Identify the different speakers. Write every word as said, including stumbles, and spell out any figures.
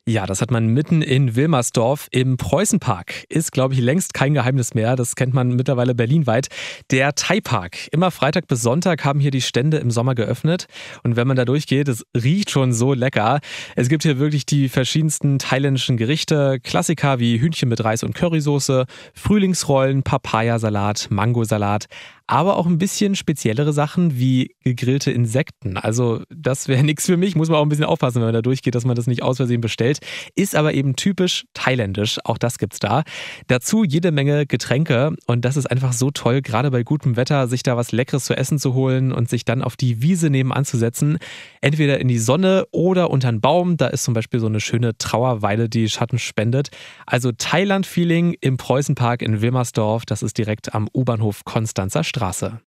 Speaker 1: Ja, das hat man mitten in Wilmersdorf im Preußenpark. Ist, glaube ich, längst kein Geheimnis mehr. Das kennt man mittlerweile berlinweit. Der Thai-Park. Immer Freitag bis Sonntag haben hier die Stände im Sommer geöffnet. Und wenn man da durchgeht, es riecht schon so lecker. Es gibt hier wirklich die verschiedensten thailändischen Gerichte. Klassiker wie Hühnchen mit Reis und Currysoße, Frühlingsrollen, Papayasalat, Mangosalat. Aber auch ein bisschen speziellere Sachen wie gegrillte Insekten. Also das wäre nichts für mich. Muss man auch ein bisschen aufpassen, wenn man da durchgeht, dass man das nicht aus Versehen bestellt. Ist aber eben typisch thailändisch. Auch das gibt's da. Dazu jede Menge Getränke. Und das ist einfach so toll, gerade bei gutem Wetter, sich da was Leckeres zu essen zu holen und sich dann auf die Wiese nebenan zu setzen. Entweder in die Sonne oder unter einen Baum. Da ist zum Beispiel so eine schöne Trauerweide, die Schatten spendet. Also Thailand-Feeling im Preußenpark in Wilmersdorf. Das ist direkt am U-Bahnhof Konstanzer Straße.